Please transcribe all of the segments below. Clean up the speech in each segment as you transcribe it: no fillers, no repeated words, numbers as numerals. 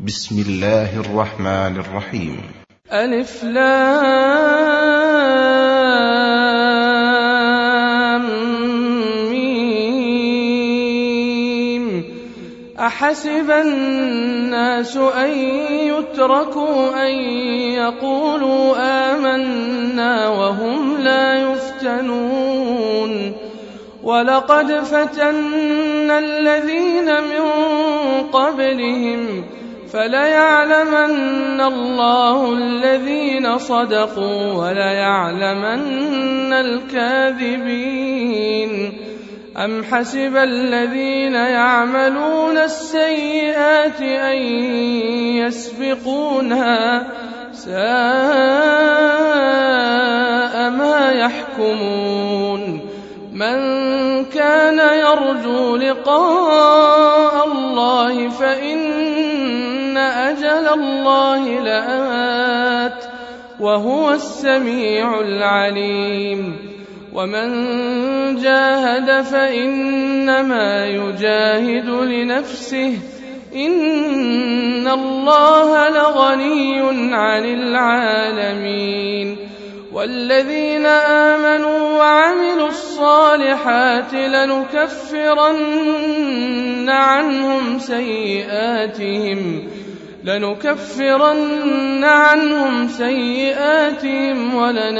بسم الله الرحمن الرحيم. ألف لام ميم. أحسب الناس أن يتركوا أن يقولوا آمنا وهم لا يفتنون. ولقد فتنا الذين من قبلهم فليعلمن الله الذين صدقوا وليعلمن الكاذبين. أم حسب الذين يعملون السيئات أن يسبقونا ساء ما يحكمون. من كان يرجو لقاء الله فإن أجل الله لآت وهو السميع العليم. ومن جاهد فإنما يجاهد لنفسه إن الله لغني عن العالمين. والذين آمنوا وعملوا الصالحات لنكفرن عنهم سيئاتهم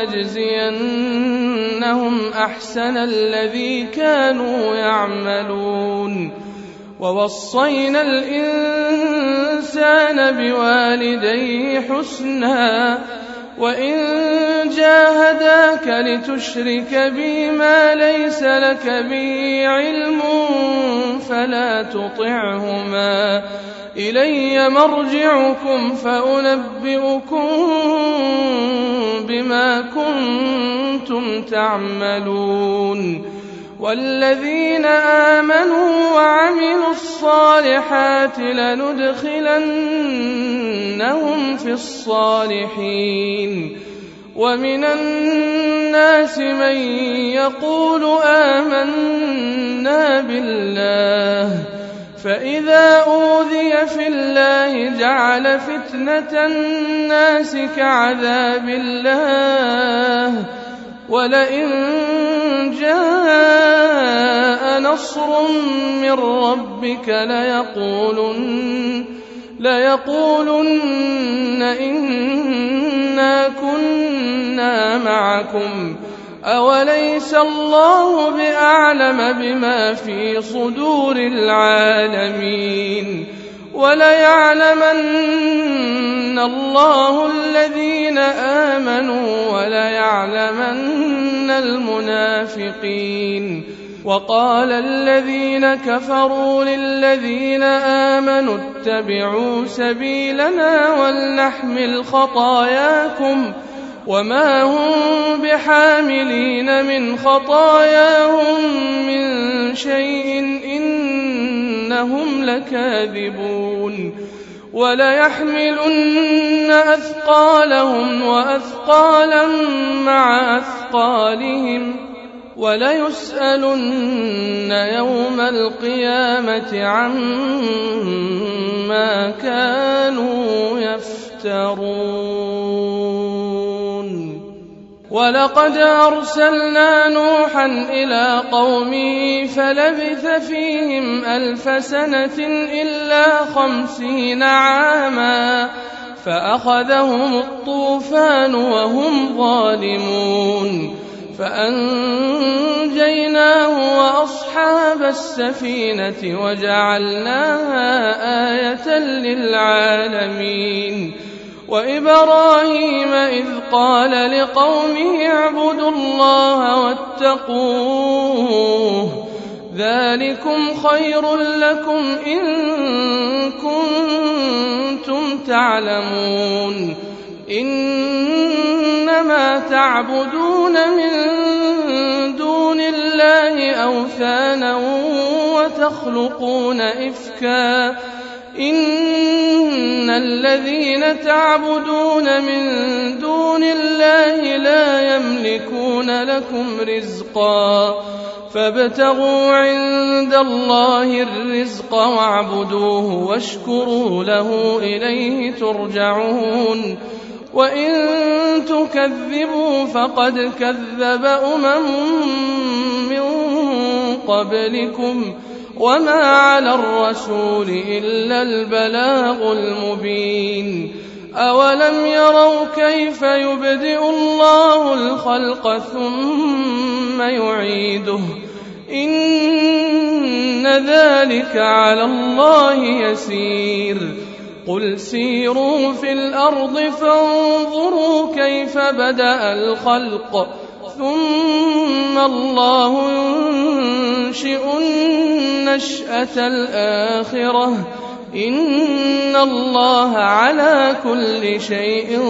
ولنجزينهم أحسن الذي كانوا يعملون. ووصينا الإنسان بوالديه حسنا وإن جاهداك لتشرك بي ما ليس لك به علم فلا تطعهما إلي مرجعكم فأنبئكم بما كنتم تعملون. والذين آمنوا وعملوا الصالحات لندخلنهم في الصالحين. ومن الناس من يقول آمنا بالله فإذا أوذي في الله جعل فتنة الناس كعذاب الله ولئن جاء نصر من ربك ليقولن إنا كنا معكم أوليس الله بأعلم بما في صدور العالمين. وليعلمن الله الذين آمنوا وليعلمن المنافقين. وقال الذين كفروا للذين آمنوا اتبعوا سبيلنا ولنحمل خطاياكم وما هم بحاملين من خطاياهم من شيء إنهم لكاذبون. وليحملن أثقالهم وأثقالا مع أثقالهم وليسألن يوم القيامة عما كانوا يفترون. ولقد أرسلنا نوحا إلى قومه فلبث فيهم 1000 سنة إلا 50 عاما فأخذهم الطوفان وهم ظالمون فأنجيناه وأصحاب السفينة وجعلناها آية للعالمين. وإبراهيم إذ قال لقومه اعبدوا الله واتقوه ذلكم خير لكم إن كنتم تعلمون. إنما تعبدون من دون الله أوثانا وتخلقون إفكا إن الذين تعبدون من دون الله لا يملكون لكم رزقا فابتغوا عند الله الرزق واعبدوه واشكروا له إليه ترجعون وإن تكذبوا فقد كذب من قبلكم وما على الرسول إلا البلاغ المبين أولم يروا كيف يبدئ الله الخلق ثم يعيده إن ذلك على الله يسير قل سيروا في الأرض فانظروا كيف بدأ الخلق ثم الله ينشئ النشأة الآخرة إن الله على كل شيء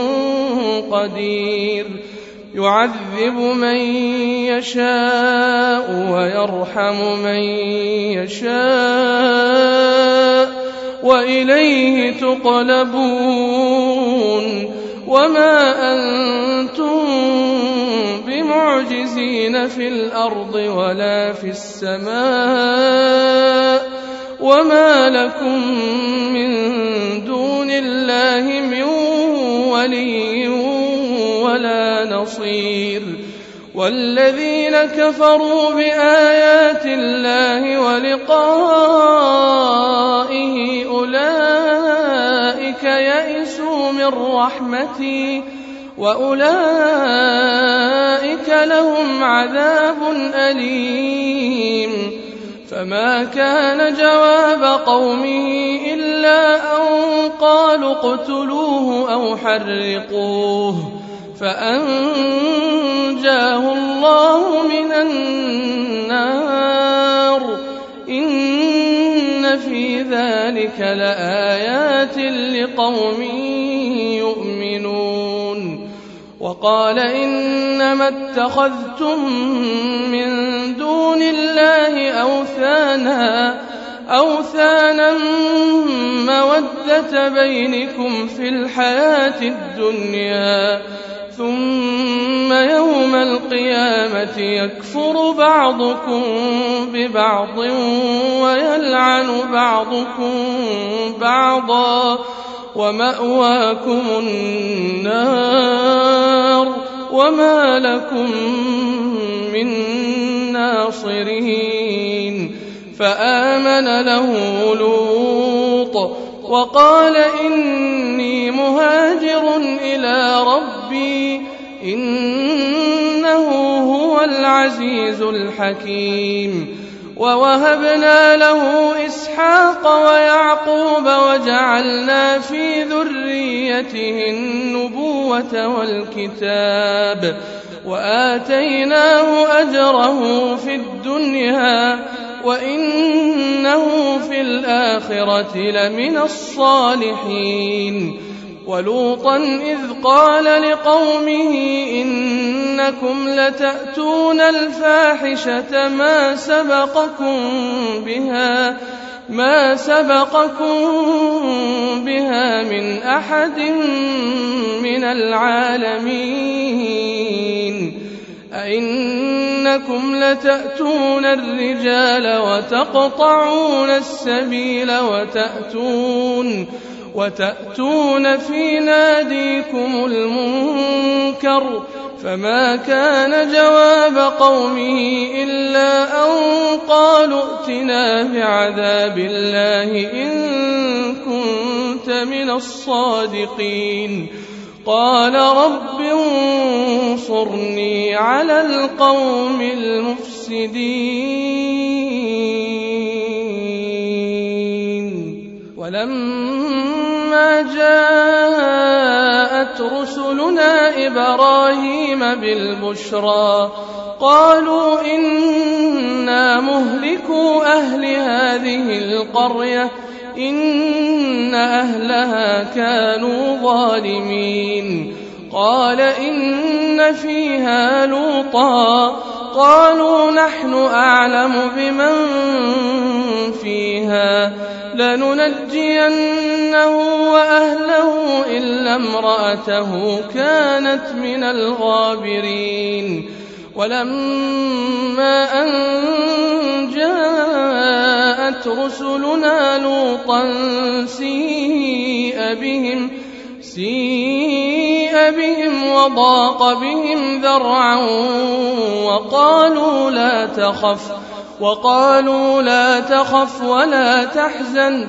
قدير يعذب من يشاء ويرحم من يشاء وإليه تقلبون وما أنتم بمعجزين في الأرض ولا في السماء وما لكم من دون الله من ولي ولا نصير والذين كفروا بآيات الله ولقائه أولئك يئسوا من رحمتي وأولئك لهم عذاب أليم فما كان جواب قومه إلا أن قالوا اقتلوه أو حرقوه فأنجاه الله من النار إن في ذلك لآيات لقوم يؤمنون وقال إنما اتخذتم من دون الله أوثانا مودة بينكم في الحياة الدنيا ثم يوم القيامة يكفر بعضكم ببعض ويلعن بعضكم بعضا ومأواكم النار وما لكم من ناصرين فآمن له لوط وقال إني مهاجر إلى ربي إنه هو العزيز الحكيم ووهبنا له إسحاق ويعقوب وجعلنا في ذريته النبوة والكتاب وآتيناه أجره في الدنيا وإنه في الآخرة لمن الصالحين ولوطا إذ قال لقومه إنكم لتأتون الفاحشة ما سبقكم بها من أحد من العالمين أئنكم لتأتون الرجال وتقطعون السبيل وتأتون في ناديكم المنكر فما كان جواب قومه إلا أن قالوا ائتنا بعذاب الله إن كنت من الصادقين قال رب انصرني على القوم المفسدين ولما جاءت رسلنا إبراهيم بالبشرى قالوا إنا مهلكو أهل هذه القرية إن أهلها كانوا ظالمين قال إن فيها لوطا قالوا نحن أعلم بمن فيها لننجينه وأهله إلا امرأته كانت من الغابرين ولما أن جاءت رسلنا لوطا سيء بهم وضاق بهم ذرعا وقالوا لا تخف ولا تحزن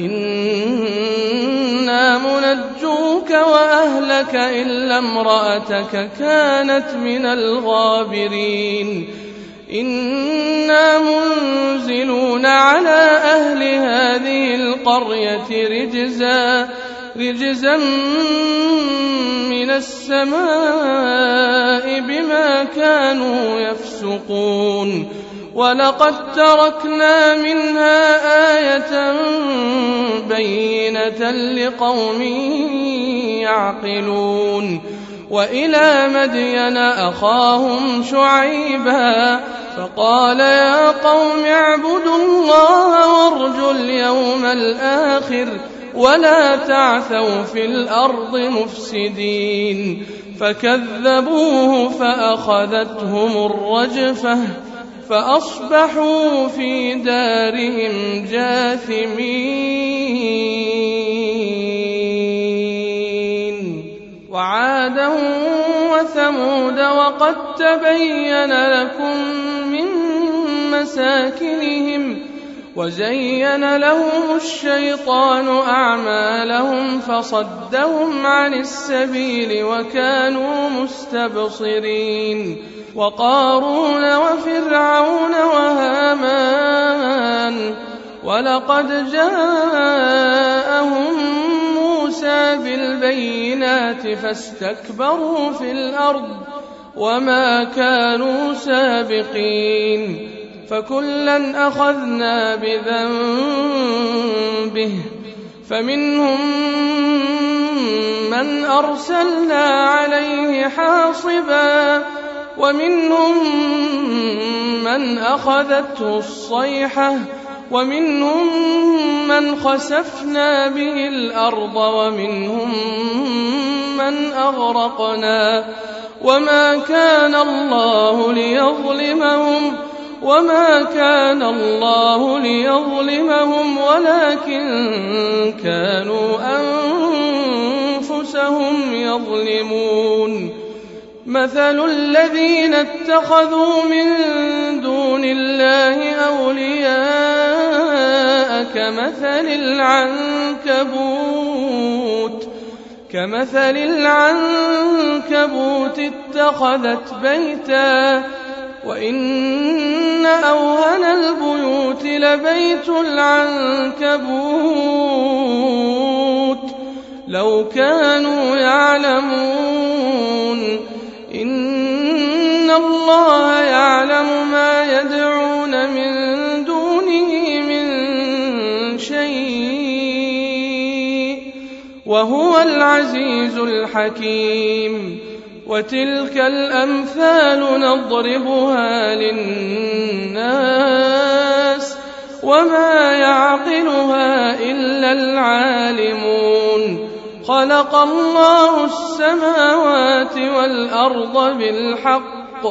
إنا منجوك وأهلك إلا امرأتك كانت من الغابرين إنا منزلون على أهل هذه القرية رجزا من السماء بما كانوا يفسقون ولقد تركنا منها آية بينة لقوم يعقلون وإلى مدين أخاهم شعيبا فقال يا قوم اعبدوا الله وارجوا اليوم الآخر ولا تعثوا في الأرض مفسدين فكذبوه فأخذتهم الرجفة فأصبحوا في دارهم جاثمين وعادا وثمود وقد تبين لكم من مساكنهم وزين لهم الشيطان أعمالهم فصدهم عن السبيل وكانوا مستبصرين وقارون وفرعون وهامان ولقد جاءهم موسى بالبينات فاستكبروا في الأرض وما كانوا سابقين فكلا أخذنا بذنبه فمنهم من أرسلنا عليه حاصبا ومنهم من أخذته الصيحة ومنهم من خسفنا به الأرض ومنهم من أغرقنا وما كان الله ليظلمهم ولكن كانوا أنفسهم يظلمون مثل الذين اتخذوا من دون الله أولياء كمثل العنكبوت اتخذت بيتا وإن أوهن البيوت لبيت العنكبوت لو كانوا يعلمون إن الله يعلم ما يدعون من دونه من شيء وهو العزيز الحكيم وتلك الأمثال نضربها للناس وما يعقلها إلا العالمون خلق الله السماوات والأرض بالحق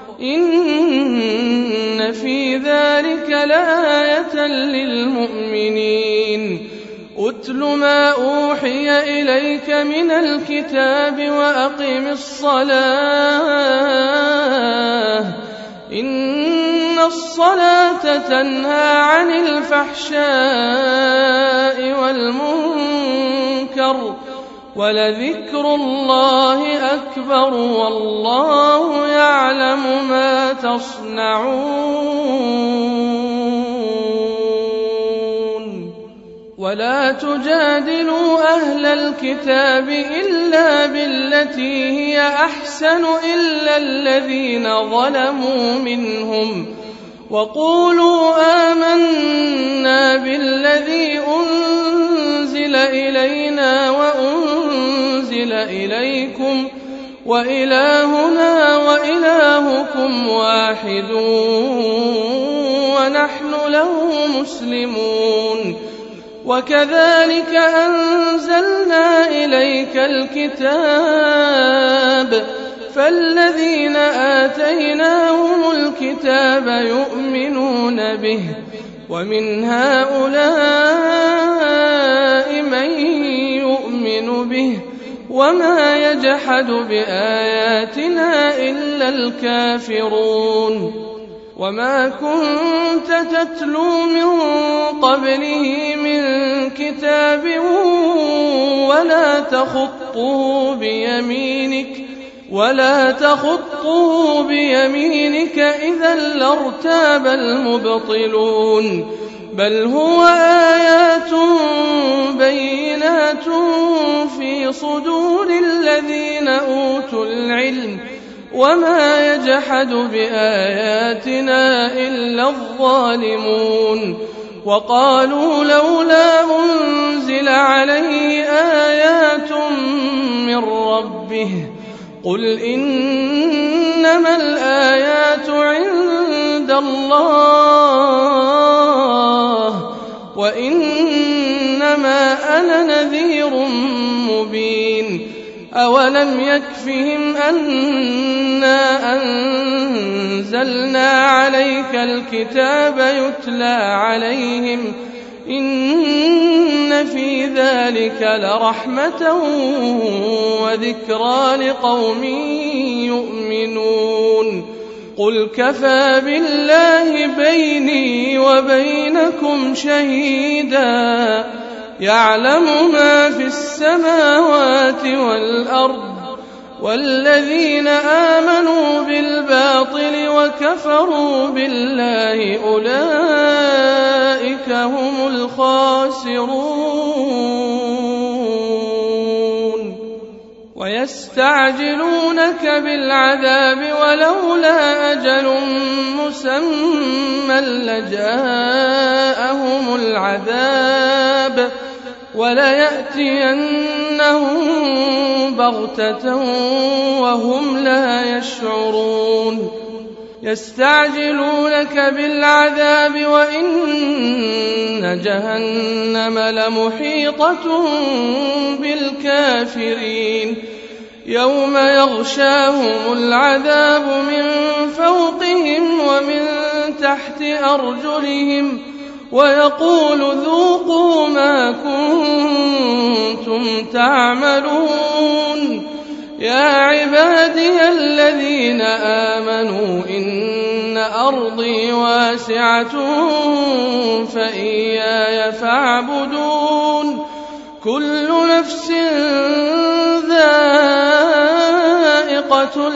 إن في ذلك لآية للمؤمنين أتل ما أوحي إليك من الكتاب وأقم الصلاة إن الصلاة تنهى عن الفحشاء والمنكر ولذكر الله أكبر والله يعلم ما تصنعون ولا تجادلوا أهل الكتاب إلا بالتي هي أحسن إلا الذين ظلموا منهم وقولوا آمنا بالذي أنزل إلينا وأنزل إليكم وإلهنا وإلهكم واحد ونحن له مسلمون. وكذلك أنزلنا إليك الكتاب فالذين آتيناهم الكتاب يؤمنون به ومن هؤلاء من يؤمن به وما يجحد بآياتنا إلا الكافرون. وما كنت تتلو من قبله من كتاب ولا تخطه بيمينك إذا لارتاب المبطلون. بل هو آيات بينات في صدور الذين أوتوا العلم وما يجحد بآياتنا إلا الظالمون. وقالوا لولا أنزل عليه آيات من ربه قل إنما الآيات عند الله وإنما أنا نذير مبين. أولم يكفهم أنا أنزلنا عليك الكتاب يتلى عليهم إن في ذلك لرحمة وذكرى لقوم يؤمنون. قل كفى بالله بيني وبينكم شهيدا يعلم ما في السماوات والأرض والذين آمنوا بالباطل وكفروا بالله أولئك هم الخاسرون. ويستعجلونك بالعذاب ولولا أجل مسمى لجاءهم العذاب وليأتينهم بغتة وهم لا يشعرون. يستعجلونك بالعذاب وإن جهنم لمحيطة بالكافرين. يوم يغشاهم العذاب من فوقهم ومن تحت أرجلهم ويقول ذوقوا ما كنتم تعملون. يا عبادي الذين آمنوا إن أرضي واسعة فإياي فاعبدون. كل نفس ذائقة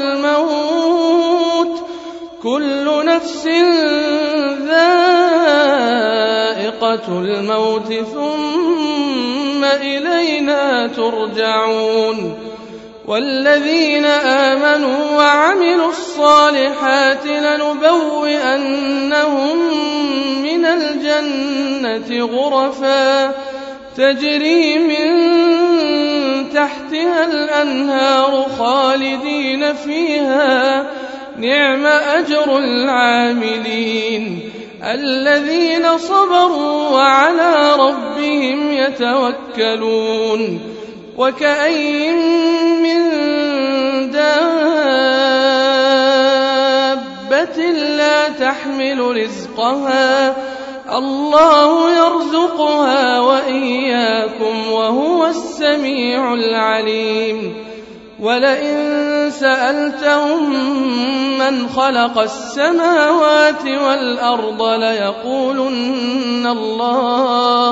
الموت ثم إلينا ترجعون. والذين آمنوا وعملوا الصالحات لنبوئنهم من الجنة غرفا تجري من تحتها الأنهار خالدين فيها نعم أجر العاملين الذين صبروا وعلى ربهم يتوكلون. وكأين من دابة لا تحمل رزقها الله يرزقها وإياكم وهو السميع العليم. ولئن سألتهم من خلق السماوات والأرض ليقولن الله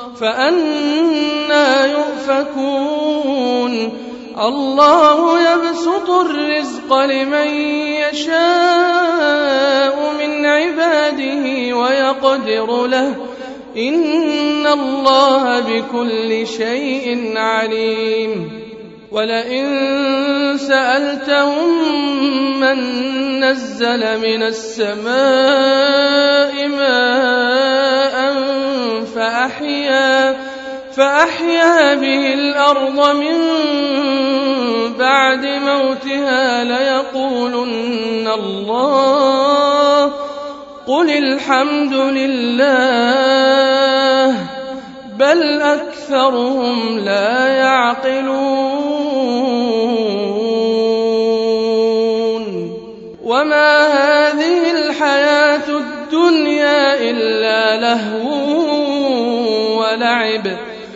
فأنى يؤفكون. الله يبسط الرزق لمن يشاء من عباده ويقدر له إن الله بكل شيء عليم. ولئن سألتهم من نزل من السماء ماء فأحيا به الأرض من بعد موتها ليقولن الله قل الحمد لله بل أكثرهم لا يعقلون وما هذه الحياة الدنيا إلا لهو ولعب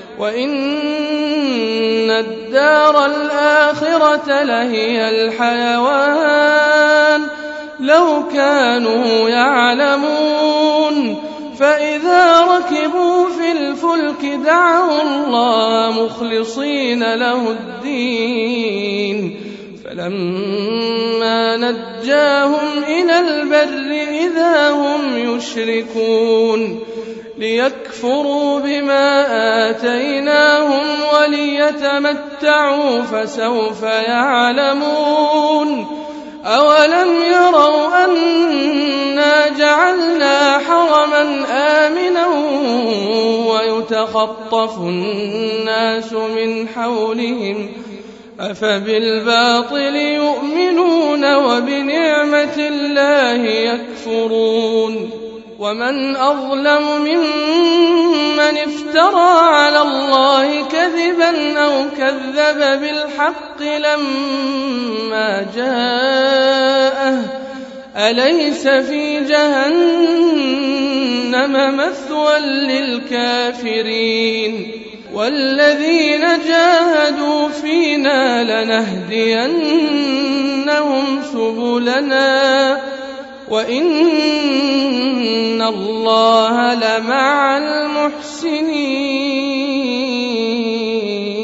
وإن الدار الآخرة لهي الحيوان لو كانوا يعلمون فإذا ركبوا في الفلك دعوا الله مخلصين له الدين فلما نجاهم إلى البر إذا هم يشركون ليكفروا بما آتيناهم وليتمتعوا فسوف يعلمون أولم يروا أنا جعلنا حرما آمنا ويتخطف الناس من حولهم أفبالباطل يؤمنون وبنعمة الله يكفرون ومن أظلم ممن افترى على الله كذبا أو كذب بالحق لما جاءه أليس في جهنم مثوى للكافرين والذين جاهدوا فينا لنهدينهم سبلنا وإن الله لمع المحسنين